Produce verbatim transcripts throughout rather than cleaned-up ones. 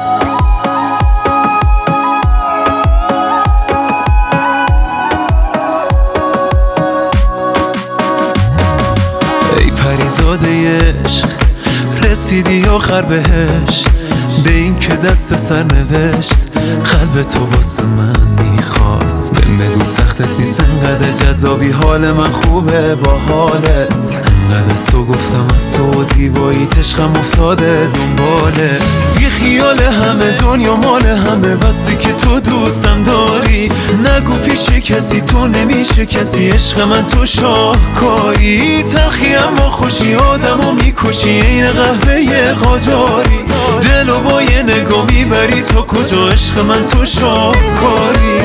ای پریزاده عشق رسیدی آخر بهش، به این که دست سر نوشت قلب تو واسه من میخواست. بهم بگو سختت نیست انقدر جذابی، حال من خوبه با حالت انقدر سو گفتم از تو زیبایی عشقم افتاده دنباله. بی خیال همه دنیا مال همه، بسی که تو دوستم داری نگو پیش کسی تو نمیشه کسی. عشق من تو شاهکاری، تلخی اما خوشی آدمو میکشی این قهوه قاجاری. دلو با یه نگاه میبری تو کجا، عشق من تو شاهکاری.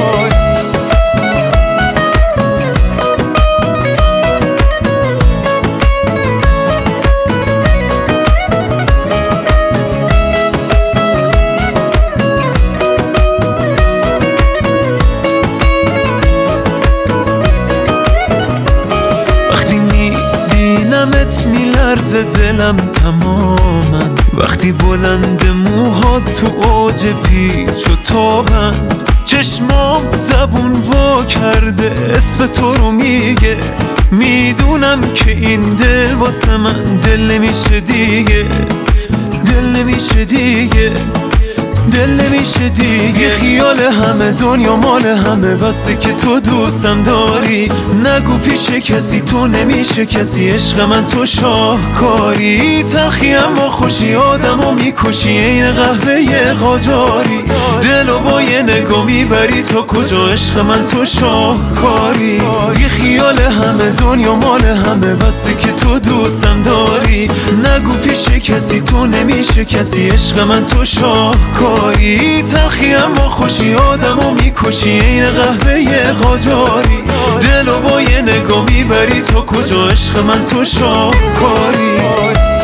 وقتی میبینمت میلرزه دلم تماما، وقتی بلند موهات تو اوج پیچ و تابن، چشمام زبون وا کرده اسم تو رو میگه. میدونم که این دل واسه من دل نمیشه دیگه، دل نمیشه دیگه، دل نمیشه دیگه. خیال همه دنیا مال همه، بسه که تو دوستم داری نگو پیش کسی تو نمیشه کسی. عشق من تو شاهکاری، تلخی اما خوشی آدمو میکشی این قهوه قاجاری. دلو با یه نگاه میبری تو کجا، عشق من تو شاهکاری. بی خیال همه دنیا مال همه، بسه که تو دوستم داری نگو پیش کسی تو نمیشه کسی. عشق من تو شاهکاری، تلخی اما خوشی آدمو میکشی این قهوه قاجاری. دلو با یه نگاه میبری تو کجا، عشق من تو شاهکاری.